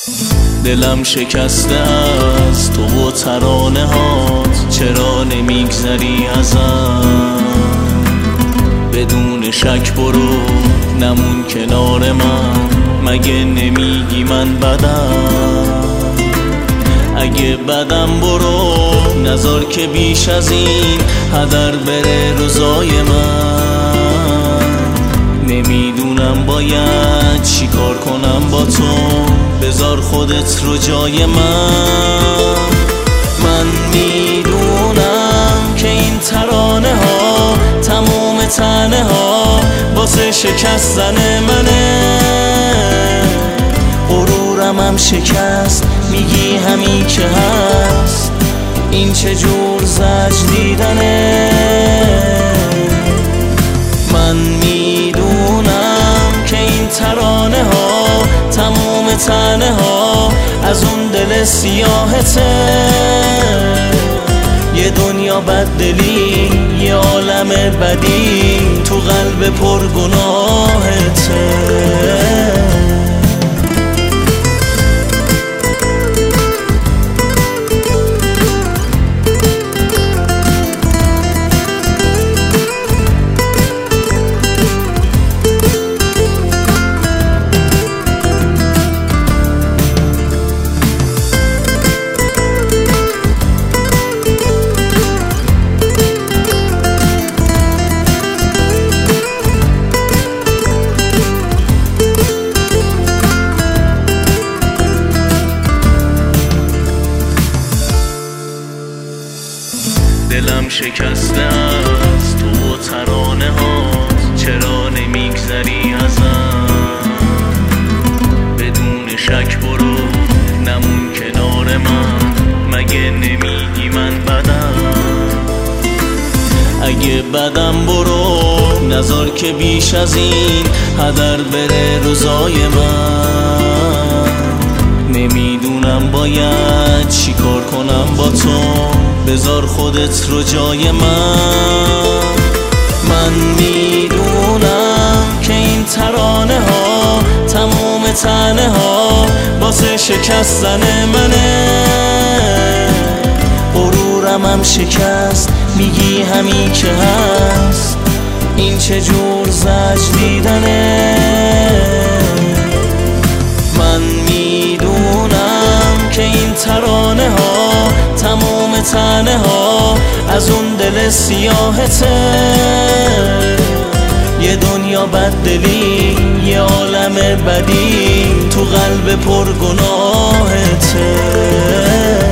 دلم شکسته از تو و ترانه هات، چرا نمیگذری ازم؟ بدون شک برو نمون کنار من، مگه نمیگی من بدم؟ اگه بدم برو نذار که بیش از این هدر بره روزای من. نمیدونم باید چی کار کنم با تو، بذار خودت رو جای من میدونم که این ترانه ها تموم تنه ها واسه شکستن منه. غرورم هم شکست، میگی همین که هست، این چه جور زجر دیدنه. من میدونم که این ترانه ها تموم تنه ها از اون دل سیاهته. یه دنیا بددلی، یه عالم بدی تو قلب پرگناهته. دلم شکسته از تو و ترانه هات، چرا نمیگذری ازم؟ بدون شک برو نمون کنار من، مگه نمیگی من بدم؟ اگه بدم برو نذار که بیش از این هدر بره روزای من. نمیدونم باید چی کار کنم با تو، بذار خودت رو جای من میدونم که این ترانه ها تموم تنه ها واسه شکستن منه. غرورم هم شکست، میگی همین که هست، این چه جور زجر دیدنه. من میدونم که این ترانه ها تموم تنه ها از اون دل سیاهته. یه دنیا بددلی، یه عالم بدی تو قلب پرگناهته.